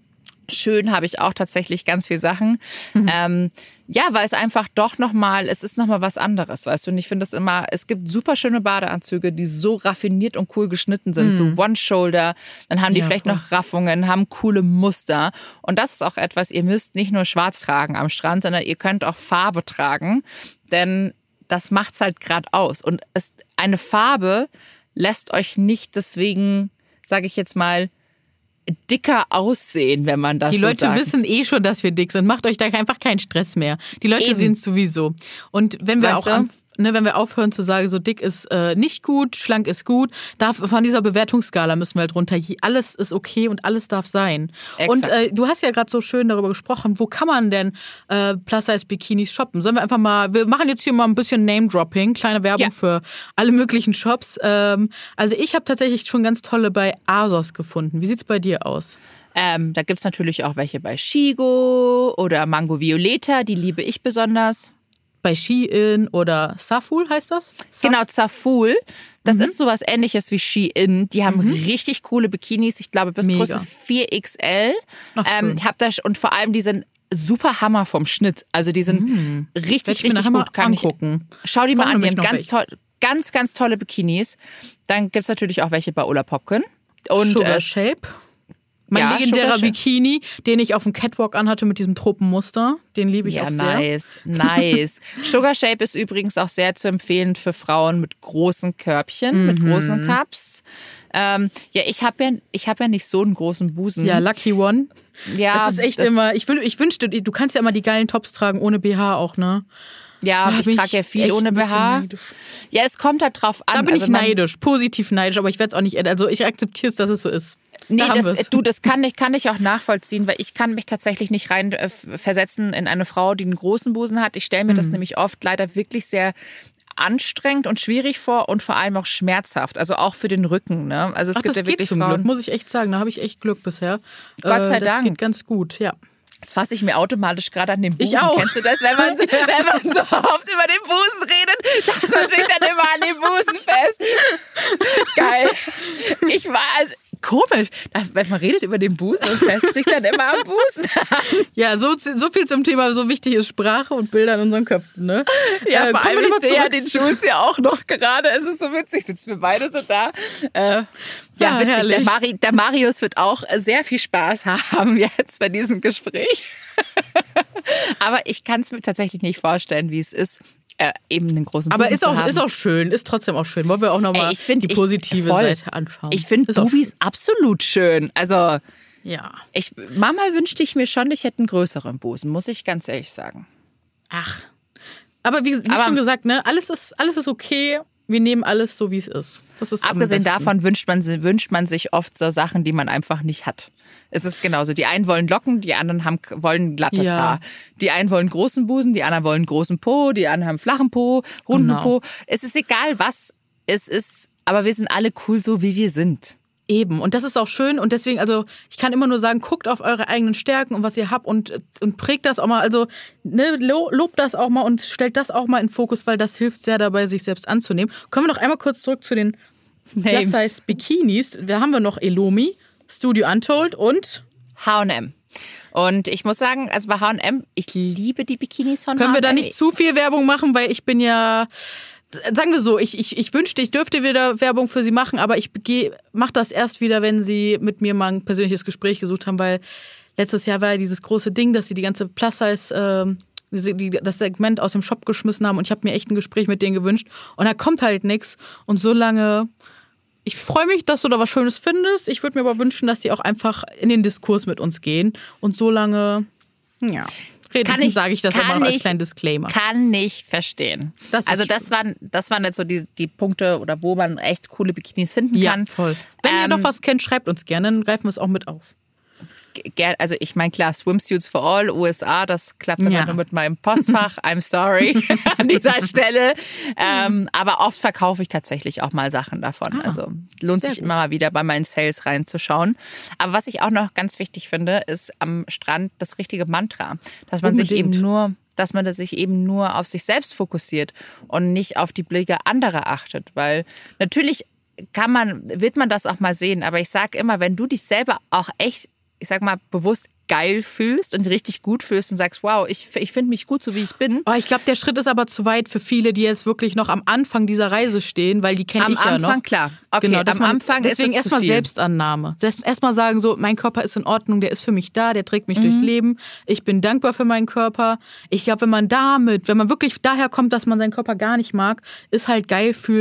schön, habe ich auch tatsächlich ganz viele Sachen. Mhm. Ähm, ja, weil es einfach doch nochmal, es ist nochmal was anderes, weißt du. Und ich finde es immer, es gibt super schöne Badeanzüge, die so raffiniert und cool geschnitten sind, mhm. so One-Shoulder, dann haben die ja, vielleicht voll. noch Raffungen, haben coole Muster. Und das ist auch etwas, ihr müsst nicht nur schwarz tragen am Strand, sondern ihr könnt auch Farbe tragen, denn das macht's halt gerade aus. Und es, eine Farbe lässt euch nicht deswegen, sage ich jetzt mal, dicker aussehen, wenn man das Die so Leute sagt. wissen eh schon, dass wir dick sind. Macht euch da einfach keinen Stress mehr. Die Leute sehen es sowieso. Und wenn wir Weißt auch du? am, ne, wenn wir aufhören zu sagen, so dick ist äh, nicht gut, schlank ist gut, darf, von dieser Bewertungsskala müssen wir halt runter. Alles ist okay und alles darf sein. Exakt. Und äh, du hast ja gerade so schön darüber gesprochen, wo kann man denn äh, Plus-Size-Bikinis shoppen? Sollen wir einfach mal, wir machen jetzt hier mal ein bisschen Name-Dropping, kleine Werbung ja. für alle möglichen Shops. Ähm, also ich habe tatsächlich schon ganz tolle bei ASOS gefunden. Wie sieht's bei dir aus? Ähm, da gibt es natürlich auch welche bei Shigo oder Mango Violeta, die liebe ich besonders. Bei Shein oder Zaful heißt das? Zaf- genau, Zaful. Das mhm. ist sowas Ähnliches wie Shein. Die haben mhm. richtig coole Bikinis. Ich glaube bis Mega. Größe vier X L. Ach, ähm, ich hab da, und vor allem die sind super Hammer vom Schnitt. Also die sind mhm. richtig, richtig gut. Kann angucken. Ich, schau die mal an. Die haben ganz, welche. toll, ganz, ganz tolle Bikinis. Dann gibt es natürlich auch welche bei Ulla Popken. Und, Sugar äh, Shape. Mein ja, legendärer Bikini, den ich auf dem Catwalk anhatte mit diesem Tropenmuster. Den liebe ich ja, auch sehr. nice, nice. Sugar Shape ist übrigens auch sehr zu empfehlen für Frauen mit großen Körbchen, mhm. mit großen Cups. Ähm, ja, ich habe ja, ich hab ja nicht so einen großen Busen. Ja, Lucky One. Ja, das ist echt das immer, ich, will, ich wünschte, du kannst ja immer die geilen Tops tragen, ohne B H auch, ne? Ja, ich trage ja viel ohne B H. Ja, es kommt halt drauf an. Da bin also ich neidisch, positiv neidisch, aber ich werde es auch nicht, also ich akzeptiere es, dass es so ist. Nee, da das, du, das kann ich, kann ich auch nachvollziehen, weil ich kann mich tatsächlich nicht rein äh, versetzen in eine Frau, die einen großen Busen hat. Ich stelle mir mhm. das nämlich oft leider wirklich sehr anstrengend und schwierig vor und vor allem auch schmerzhaft, also auch für den Rücken. Ne? Also es Ach, gibt das ja wirklich geht zum Frauen, Glück, muss ich echt sagen, da habe ich echt Glück bisher. Gott sei äh, das Dank. Das geht ganz gut, ja. Jetzt fasse ich mir automatisch gerade an den Busen. Ich auch. Kennst du das, wenn man, wenn man so oft über den Busen redet, dass man sich dann immer an den Busen fest. Geil. Ich war also komisch, dass, wenn man redet über den Busen und fässt sich dann immer am Busen an. Ja, so, so viel zum Thema, so wichtig ist Sprache und Bilder in unseren Köpfen, ne? Ja, äh, vor allem, ich sehe ja den Juice ja auch noch gerade. Es ist so witzig, sitzen wir beide so da. Äh, ja, ja, witzig. Der, Mari, der Marius wird auch sehr viel Spaß haben jetzt bei diesem Gespräch. Aber ich kann es mir tatsächlich nicht vorstellen, wie es ist, äh, eben einen großen Busen Aber ist zu auch, haben. ist auch schön, ist trotzdem auch schön. Wollen wir auch nochmal die positive ich, voll. Seite anschauen. Ich finde Bubis absolut schön. Also, ja. ich, manchmal wünschte ich mir schon, ich hätte einen größeren Busen, muss ich ganz ehrlich sagen. Ach. Aber wie, wie Aber, schon gesagt, ne, alles ist, alles ist okay. Wir nehmen alles so, wie es ist. Das ist abgesehen davon wünscht man, wünscht man sich oft so Sachen, die man einfach nicht hat. Es ist genauso. Die einen wollen Locken, die anderen haben, wollen glattes ja. Haar. Die einen wollen großen Busen, die anderen wollen großen Po, die anderen haben flachen Po, runden genau. Po. Es ist egal, was es ist, aber wir sind alle cool, so wie wir sind. Eben. Und das ist auch schön. Und deswegen, also ich kann immer nur sagen, guckt auf eure eigenen Stärken und was ihr habt und, und prägt das auch mal. Also ne, lobt das auch mal und stellt das auch mal in den Fokus, weil das hilft sehr dabei, sich selbst anzunehmen. Kommen wir noch einmal kurz zurück zu den Plus-Size-Bikinis. Da haben wir noch Elomi, Studio Untold und H und M. Und ich muss sagen, also bei H und M, ich liebe die Bikinis von H und M. Können wir da nicht zu viel Werbung machen, weil ich bin ja... Sagen wir so, ich, ich, ich wünschte, ich dürfte wieder Werbung für sie machen, aber ich mache das erst wieder, wenn sie mit mir mal ein persönliches Gespräch gesucht haben, weil letztes Jahr war ja dieses große Ding, dass sie die ganze Plus-Size, äh, die, das Segment aus dem Shop geschmissen haben und ich habe mir echt ein Gespräch mit denen gewünscht und da kommt halt nichts und so lange... Ich freue mich, dass du da was Schönes findest, ich würde mir aber wünschen, dass die auch einfach in den Diskurs mit uns gehen und so lange... Ja. Reden, sage ich das immer als kleinen Disclaimer. Kann nicht verstehen. Das also das waren, das waren jetzt so die, die Punkte, oder wo man echt coole Bikinis finden ja, kann. Voll. Wenn ähm, ihr noch was kennt, schreibt uns gerne, dann greifen wir es auch mit auf. Also ich meine, klar, Swimsuits for All, U S A, das klappt aber ja. nur mit meinem Postfach. I'm sorry an dieser Stelle. Ähm, aber oft verkaufe ich tatsächlich auch mal Sachen davon. Ah, also lohnt sich gut. Immer mal wieder bei meinen Sales reinzuschauen. Aber was ich auch noch ganz wichtig finde, ist am Strand das richtige Mantra. Dass man Unbedingt. sich eben nur... dass man sich eben nur auf sich selbst fokussiert und nicht auf die Blicke anderer achtet. Weil natürlich kann man, wird man das auch mal sehen, aber ich sage immer, wenn du dich selber auch echt, ich sag mal, bewusst geil fühlst und richtig gut fühlst und sagst, wow, ich, ich finde mich gut, so wie ich bin. Oh, ich glaube, der Schritt ist aber zu weit für viele, die jetzt wirklich noch am Anfang dieser Reise stehen, weil die kenne ich ja noch. Am Anfang, klar. Okay, genau, am man, Anfang deswegen ist es erstmal Selbstannahme. Erstmal sagen so, mein Körper ist in Ordnung, der ist für mich da, der trägt mich mhm. durchs Leben. Ich bin dankbar für meinen Körper. Ich glaube, wenn man damit, wenn man wirklich daher kommt, dass man seinen Körper gar nicht mag, ist halt geil fühlen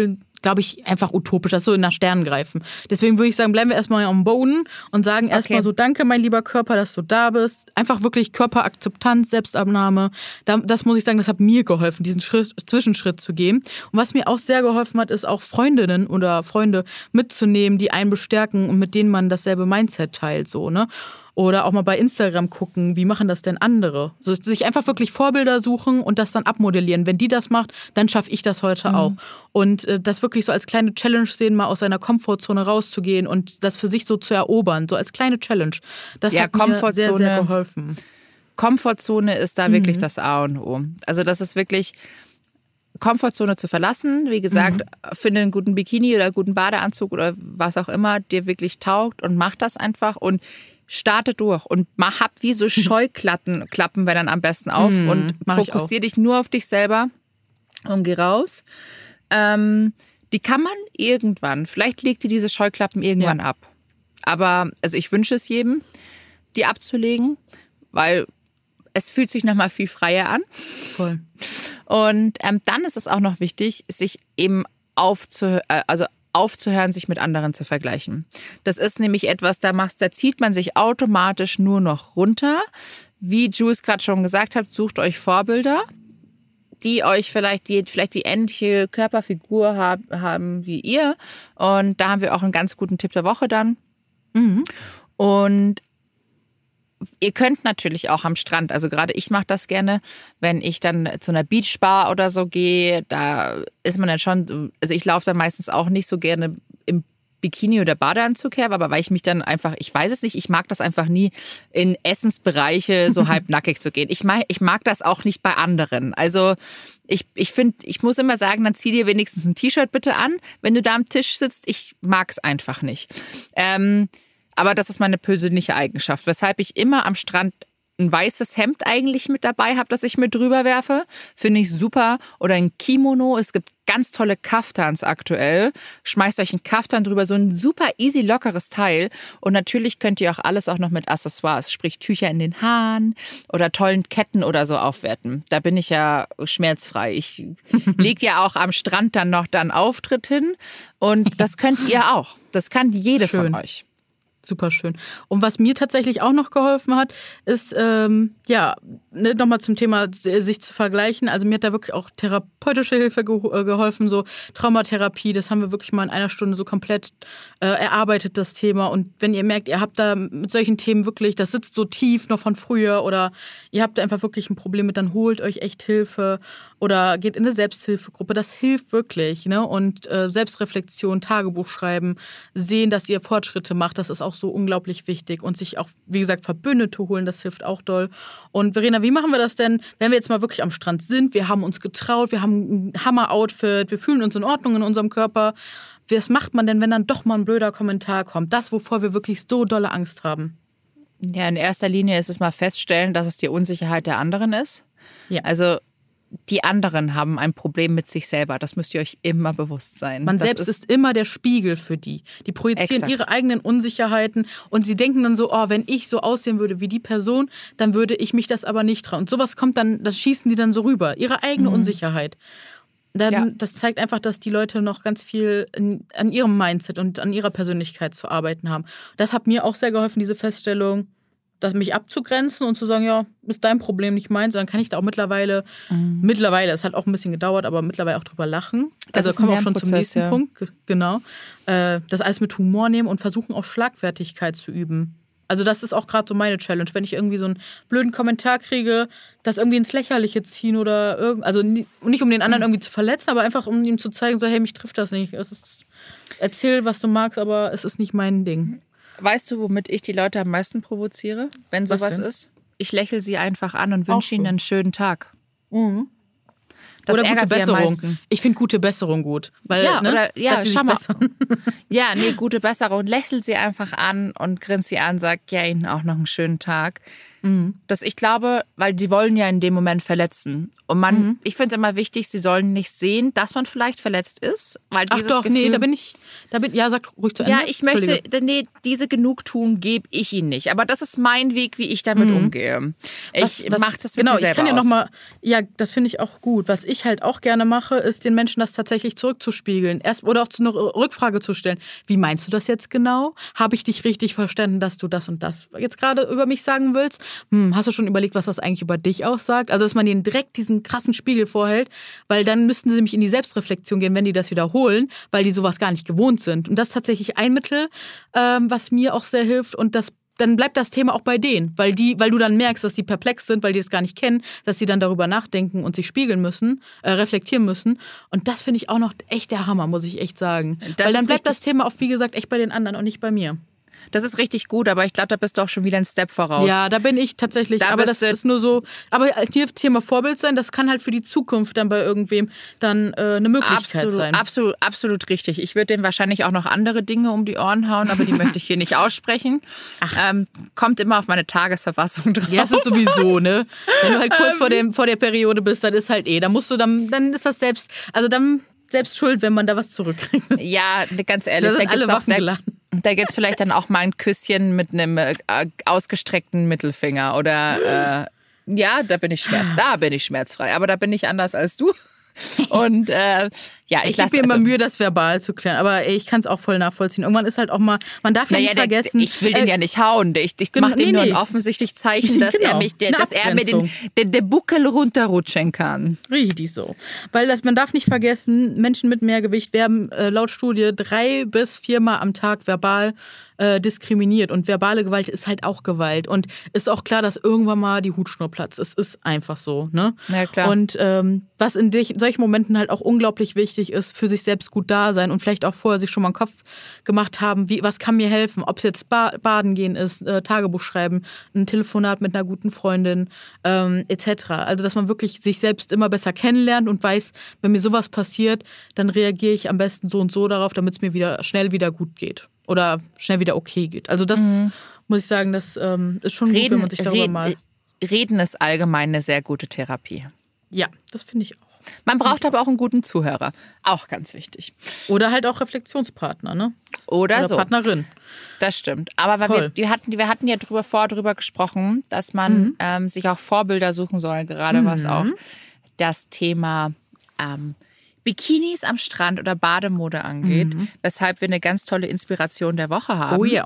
glaube ich, einfach utopisch, das ist so in nach Sternen greifen. Deswegen würde ich sagen, bleiben wir erstmal am Boden und sagen erstmal Okay. so, danke, mein lieber Körper, dass du da bist. Einfach wirklich Körperakzeptanz, Selbstabnahme. Da, das muss ich sagen, das hat mir geholfen, diesen Schritt, Zwischenschritt zu gehen. Und was mir auch sehr geholfen hat, ist auch Freundinnen oder Freunde mitzunehmen, die einen bestärken und mit denen man dasselbe Mindset teilt, so, ne? Oder auch mal bei Instagram gucken, wie machen das denn andere? So, sich einfach wirklich Vorbilder suchen und das dann abmodellieren. Wenn die das macht, dann schaffe ich das heute Mhm. auch. Und äh, das wirklich so als kleine Challenge sehen, mal aus seiner Komfortzone rauszugehen und das für sich so zu erobern, so als kleine Challenge. Das Ja, hat mir sehr, sehr Komfortzone. geholfen. Komfortzone ist da wirklich das A und O. Also das ist wirklich Komfortzone zu verlassen. Wie gesagt, finde einen guten Bikini oder einen guten Badeanzug oder was auch immer dir wirklich taugt und mach das einfach und starte durch und mach, hab wie so Scheuklappen, Klappen, wenn dann am besten auf Mhm, und mach ich fokussier dich nur auf dich selber und geh raus. Ähm, die kann man irgendwann, vielleicht legt dir diese Scheuklappen irgendwann ab. Aber, also ich wünsche es jedem, die abzulegen, weil es fühlt sich nochmal viel freier an. Voll. Und ähm, dann ist es auch noch wichtig, sich eben aufzuhören, also aufzuhören, sich mit anderen zu vergleichen. Das ist nämlich etwas, da machst, da zieht man sich automatisch nur noch runter. Wie Jules gerade schon gesagt hat, sucht euch Vorbilder, die euch vielleicht die, vielleicht die ähnliche Körperfigur hab, haben wie ihr. Und da haben wir auch einen ganz guten Tipp der Woche dann. Mhm. Und ihr könnt natürlich auch am Strand, also gerade ich mache das gerne, wenn ich dann zu einer Beachbar oder so gehe, da ist man dann schon, also ich laufe dann meistens auch nicht so gerne im Bikini oder Badeanzug her, aber weil ich mich dann einfach, ich weiß es nicht, ich mag das einfach nie, in Essensbereiche so halbnackig zu gehen. Ich mag, ich mag das auch nicht bei anderen. Also ich, ich finde, ich muss immer sagen, dann zieh dir wenigstens ein T-Shirt bitte an, wenn du da am Tisch sitzt. Ich mag es einfach nicht. Ähm, Aber das ist meine persönliche Eigenschaft, weshalb ich immer am Strand ein weißes Hemd eigentlich mit dabei habe, das ich mit drüber werfe. Finde ich super. Oder ein Kimono. Es gibt ganz tolle Kaftans aktuell. Schmeißt euch einen Kaftan drüber. So ein super easy, lockeres Teil. Und natürlich könnt ihr auch alles auch noch mit Accessoires, sprich Tücher in den Haaren oder tollen Ketten oder so aufwerten. Da bin ich ja schmerzfrei. Ich lege ja auch am Strand dann noch dann Auftritt hin. Und das könnt ihr auch. Das kann jede Schön. von euch. Super schön. Und was mir tatsächlich auch noch geholfen hat, ist, ähm, ja, ne, nochmal zum Thema sich zu vergleichen. Also mir hat da wirklich auch therapeutische Hilfe ge- geholfen, so Traumatherapie, das haben wir wirklich mal in einer Stunde so komplett äh, erarbeitet, das Thema. Und wenn ihr merkt, ihr habt da mit solchen Themen wirklich, das sitzt so tief noch von früher oder ihr habt da einfach wirklich ein Problem mit, dann holt euch echt Hilfe oder geht in eine Selbsthilfegruppe. Das hilft wirklich, ne? Und äh, Selbstreflexion, Tagebuch schreiben, sehen, dass ihr Fortschritte macht, das ist auch so unglaublich wichtig. Und sich auch, wie gesagt, Verbündete holen, das hilft auch doll. Und Verena, wie machen wir das denn, wenn wir jetzt mal wirklich am Strand sind? Wir haben uns getraut, wir haben ein Hammer-Outfit, wir fühlen uns in Ordnung in unserem Körper. Was macht man denn, wenn dann doch mal ein blöder Kommentar kommt? Das, wovor wir wirklich so dolle Angst haben. Ja, in erster Linie ist es mal feststellen, dass es die Unsicherheit der anderen ist. Ja. Also die anderen haben ein Problem mit sich selber. Das müsst ihr euch immer bewusst sein. Man das selbst ist, ist immer der Spiegel für die. Die projizieren Exakt. ihre eigenen Unsicherheiten und sie denken dann so, oh, wenn ich so aussehen würde wie die Person, dann würde ich mich das aber nicht trauen. Und sowas kommt dann, das schießen die dann so rüber. Ihre eigene Mhm. Unsicherheit. Dann, Ja. Das zeigt einfach, dass die Leute noch ganz viel in, an ihrem Mindset und an ihrer Persönlichkeit zu arbeiten haben. Das hat mir auch sehr geholfen, diese Feststellung, das mich abzugrenzen und zu sagen, ja, ist dein Problem, nicht meins. Dann kann ich da auch mittlerweile, Mhm. mittlerweile, es hat auch ein bisschen gedauert, aber mittlerweile auch drüber lachen. Das Also ist ein kommen wir auch schon zum Lernprozess, nächsten ja. Punkt, Ge- genau. Äh, das alles mit Humor nehmen und versuchen auch Schlagfertigkeit zu üben. Also das ist auch gerade so meine Challenge, wenn ich irgendwie so einen blöden Kommentar kriege, das irgendwie ins Lächerliche ziehen oder irgend, also nie- nicht um den anderen irgendwie zu verletzen, aber einfach um ihm zu zeigen, so hey, mich trifft das nicht. Es ist, erzähl, was du magst, aber es ist nicht mein Ding. Weißt du, womit ich die Leute am meisten provoziere, wenn Was sowas denn? ist? Ich lächle sie einfach an und Auch wünsche ihnen so. einen schönen Tag. Mhm. Das Oder gute ärgert sie am Besserung. meisten. Ich finde gute Besserung gut. Weil, Ja, ne, oder- ja, dass sie sich schau mal. bessern. Ja, nee, gute Besserung. Lächelt sie einfach an und grinst sie an, sagt ja Ihnen auch noch einen schönen Tag. Mhm. Dass ich glaube, weil sie wollen ja in dem Moment verletzen. Und man, Mhm. ich finde es immer wichtig, sie sollen nicht sehen, dass man vielleicht verletzt ist. Weil Ach dieses doch, Gefühl, nee, da bin ich, da bin, ja, sag ruhig zu Ende. ja, ich möchte, Entschuldige. nee, diese Genugtuung gebe ich ihnen nicht. Aber das ist mein Weg, wie ich damit Mhm. umgehe. Ich Was- was- mache das mit genau, mir selber ich kann ja aus. noch mal, ja, das finde ich auch gut. Was ich halt auch gerne mache, ist den Menschen das tatsächlich zurückzuspiegeln. Erst oder auch zu einer Rückfrage zu stellen. Wie meinst du das jetzt genau? Habe ich dich richtig verstanden, dass du das und das jetzt gerade über mich sagen willst? Hm, hast du schon überlegt, was das eigentlich über dich aussagt? Also, dass man ihnen direkt diesen krassen Spiegel vorhält, weil dann müssten sie nämlich in die Selbstreflexion gehen, wenn die das wiederholen, weil die sowas gar nicht gewohnt sind. Und das ist tatsächlich ein Mittel, ähm, was mir auch sehr hilft. Und das dann bleibt das Thema auch bei denen, weil die, weil du dann merkst, dass die perplex sind, weil die es gar nicht kennen, dass sie dann darüber nachdenken und sich spiegeln müssen, äh, reflektieren müssen. Und das finde ich auch noch echt der Hammer, muss ich echt sagen. Das weil dann ist bleibt richtig- das Thema auch, wie gesagt, echt bei den anderen und nicht bei mir. Das ist richtig gut, aber ich glaube, da bist du auch schon wieder ein Step voraus. Ja, da bin ich tatsächlich, Da aber das bist du- ist nur so, aber hier Thema Vorbild sein, das kann halt für die Zukunft dann bei irgendwem dann äh, eine Möglichkeit Absolut, sein. absolut, absolut richtig. Ich würde dem wahrscheinlich auch noch andere Dinge um die Ohren hauen, aber die möchte ich hier nicht aussprechen. Ähm, kommt immer auf meine Tagesverfassung drauf. Ja, es ist sowieso, ne? Wenn du halt kurz vor, dem, vor der Periode bist, dann ist halt eh, dann musst du dann, dann ist das selbst, also dann selbst schuld, wenn man da was zurückkriegt. Ja, ganz ehrlich, Da sind da alle gibt's auch, Waffen da, geladen. da gibt es vielleicht dann auch mal ein Küsschen mit einem äh, ausgestreckten Mittelfinger oder äh, ja, da bin ich schmerz, da bin ich schmerzfrei, aber da bin ich anders als du. Und äh, ja, ich, Ich gebe lasse mir immer also, Mühe, das verbal zu klären, aber ey, ich kann es auch voll nachvollziehen. Irgendwann ist halt auch mal, man darf ja naja, nicht der, vergessen. ich will den äh, ja nicht hauen. Ich, ich genau, mache dem nee, nur ein nee. offensichtlich Zeichen, dass er Genau, mich, der, eine dass er mir den, Abgrenzung. den, den Buckel runterrutschen kann. Richtig so. Weil das, man darf nicht vergessen, Menschen mit Mehrgewicht werden äh, laut Studie drei bis viermal am Tag verbal äh, diskriminiert. Und verbale Gewalt ist halt auch Gewalt. Und ist auch klar, dass irgendwann mal die Hutschnur platzt. Es ist einfach so. Ne? Ja, klar. Und ähm, was in dich, solchen Momenten halt auch unglaublich wichtig ist, für sich selbst gut da sein und vielleicht auch vorher sich schon mal einen Kopf gemacht haben, wie, was kann mir helfen, ob es jetzt ba baden gehen ist, äh, Tagebuch schreiben, ein Telefonat mit einer guten Freundin, ähm, et cetera. Also, dass man wirklich sich selbst immer besser kennenlernt und weiß, wenn mir sowas passiert, dann reagiere ich am besten so und so darauf, damit es mir wieder schnell wieder gut geht oder schnell wieder okay geht. Also das muss ich sagen, das ähm, ist schon gut, wenn man sich darüber reden, mal... Reden ist allgemein eine sehr gute Therapie. Ja, das finde ich auch. Man braucht aber auch einen guten Zuhörer. Auch ganz wichtig. Oder halt auch Reflexionspartner, ne? Oder, Oder so. Partnerin. Das stimmt. Aber weil wir, Voll. wir, hatten, wir hatten ja drüber, vor drüber gesprochen, dass man Mhm. ähm, sich auch Vorbilder suchen soll, gerade was auch das Thema ähm, Bikinis am Strand oder Bademode angeht. Weshalb wir eine ganz tolle Inspiration der Woche haben. Oh ja.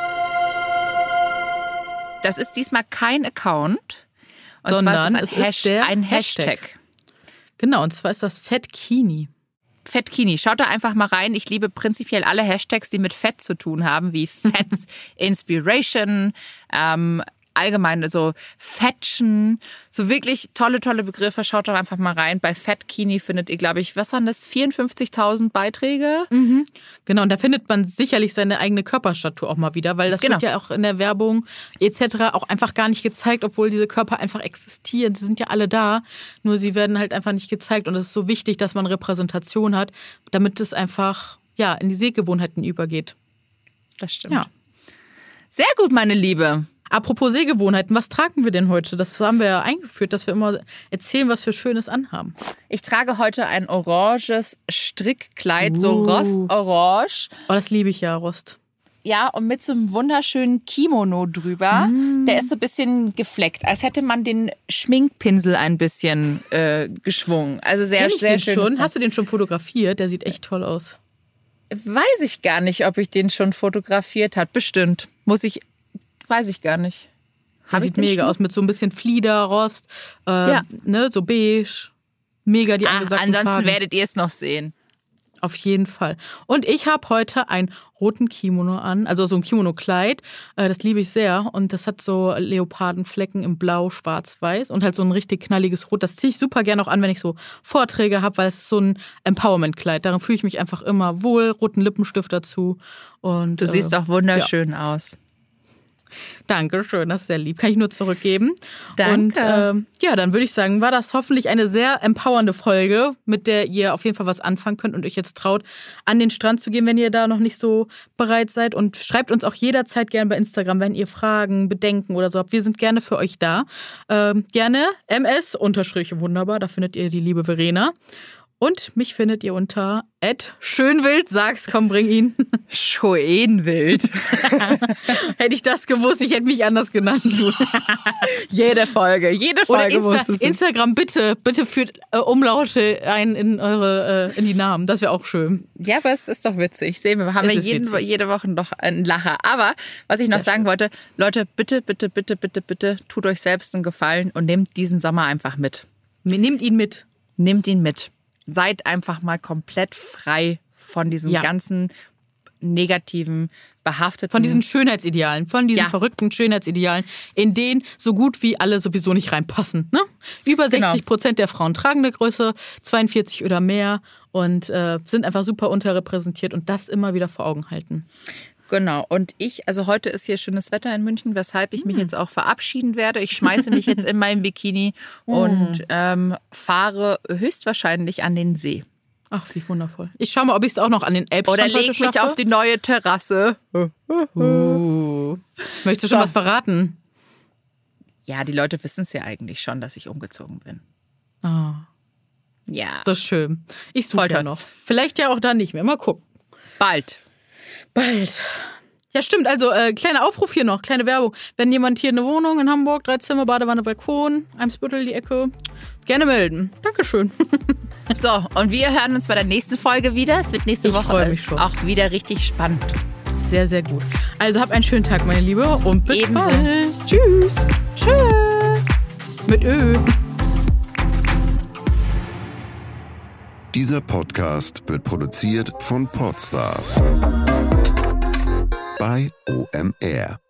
Das ist diesmal kein Account. Und Sondern zwar es ist es ist der ein Hashtag. Hashtag. Genau, und zwar ist das Fettkini. Fettkini. Schaut da einfach mal rein. Ich liebe prinzipiell alle Hashtags, die mit Fett zu tun haben, wie Fett Inspiration, ähm, allgemein so Fatchen, so wirklich tolle, tolle Begriffe. Schaut doch einfach mal rein. Bei Fettkini findet ihr, glaube ich, was waren das, vierundfünfzigtausend Beiträge? Mhm. Genau, und da findet man sicherlich seine eigene Körperstatur auch mal wieder, weil das Genau. wird ja auch in der Werbung et cetera auch einfach gar nicht gezeigt, obwohl diese Körper einfach existieren. Sie sind ja alle da, nur sie werden halt einfach nicht gezeigt. Und es ist so wichtig, dass man Repräsentation hat, damit es einfach ja, in die Sehgewohnheiten übergeht. Das stimmt. Ja. Sehr gut, meine Liebe. Apropos Sehgewohnheiten, was tragen wir denn heute? Das haben wir ja eingeführt, dass wir immer erzählen, was wir Schönes anhaben. Ich trage heute ein oranges Strickkleid, so Uh. rostorange. Oh, das liebe ich ja, Rost. Ja, und mit so einem wunderschönen Kimono drüber. Mm. Der ist so ein bisschen gefleckt, als hätte man den Schminkpinsel ein bisschen äh, geschwungen. Also sehr, Kenn ich sehr den schön. schon? Hast du den schon fotografiert? Der sieht echt toll aus. Weiß ich gar nicht, ob ich den schon fotografiert habe. Bestimmt. Muss ich, weiß ich gar nicht. Der Hab ich sieht den mega schon? aus mit so ein bisschen Fliederrost, äh, Ja. ne, so beige. Mega die Ach, angesagten ansonsten Farben. werdet ihr es noch sehen. Auf jeden Fall. Und ich habe heute einen roten Kimono an, also so ein Kimono-Kleid. Äh, das liebe ich sehr. Und das hat so Leopardenflecken im Blau, Schwarz, Weiß und halt so ein richtig knalliges Rot. Das ziehe ich super gerne auch an, wenn ich so Vorträge habe, weil es ist so ein Empowerment-Kleid. Darin fühle ich mich einfach immer wohl. Roten Lippenstift dazu. Und, Du siehst äh, auch wunderschön aus. Dankeschön, das ist sehr lieb. Kann ich nur zurückgeben. Danke. Und ähm, ja, dann würde ich sagen, war das hoffentlich eine sehr empowernde Folge, mit der ihr auf jeden Fall was anfangen könnt und euch jetzt traut, an den Strand zu gehen, wenn ihr da noch nicht so bereit seid. Und schreibt uns auch jederzeit gerne bei Instagram, wenn ihr Fragen, Bedenken oder so habt. Wir sind gerne für euch da. Ähm, gerne M S Unterstriche wunderbar, da findet ihr die liebe Verena. Und mich findet ihr unter at schönwild. Sag's, komm, bring ihn. Schoenwild. Hätte ich das gewusst, ich hätte mich anders genannt. Jede Folge, jede Folge. Oder Insta- Instagram, bitte, bitte führt äh, Umlaute ein in eure, äh, in die Namen. Das wäre auch schön. Ja, aber es ist doch witzig. Sehen wir, haben Es wir ist jeden, witzig. jede Woche noch einen Lacher. Aber was ich noch Sehr sagen schön. wollte, Leute, bitte, bitte, bitte, bitte, bitte, tut euch selbst einen Gefallen und nehmt diesen Sommer einfach mit. Nehmt ihn mit. Nehmt ihn mit. Seid einfach mal komplett frei von diesen Ja. ganzen negativen, behafteten... Von diesen Schönheitsidealen, von diesen Ja. verrückten Schönheitsidealen, in denen so gut wie alle sowieso nicht reinpassen. Ne? Über Genau. sechzig Prozent der Frauen tragen eine Größe zweiundvierzig oder mehr und äh, sind einfach super unterrepräsentiert und das immer wieder vor Augen halten. Genau. Und ich, also heute ist hier schönes Wetter in München, weshalb ich mich jetzt auch verabschieden werde. Ich schmeiße mich jetzt in meinem Bikini und ähm, fahre höchstwahrscheinlich an den See. Ach, wie wundervoll. Ich schaue mal, ob ich es auch noch an den Elbstrand Oder leg heute mich schaffe. auf die neue Terrasse. Uh. Möchtest du schon So. was verraten? Ja, die Leute wissen es ja eigentlich schon, dass ich umgezogen bin. Ah, Ja. so schön. Ich suche Voll ja toll. noch. Vielleicht ja auch dann nicht mehr. Mal gucken. Bald. Bald. Ja, stimmt. Also, äh, kleiner Aufruf hier noch, kleine Werbung. Wenn jemand hier eine Wohnung in Hamburg, drei Zimmer, Badewanne, Balkon, Eimsbüttel, die Ecke, gerne melden. Dankeschön. So, und wir hören uns bei der nächsten Folge wieder. Es wird nächste Ich Woche freu mich schon. auch wieder richtig spannend. Sehr, sehr gut. Also, hab einen schönen Tag, meine Liebe. Und bis Ebenso. bald. Tschüss. Tschüss. Mit Ö. Dieser Podcast wird produziert von Podstars bei O M R.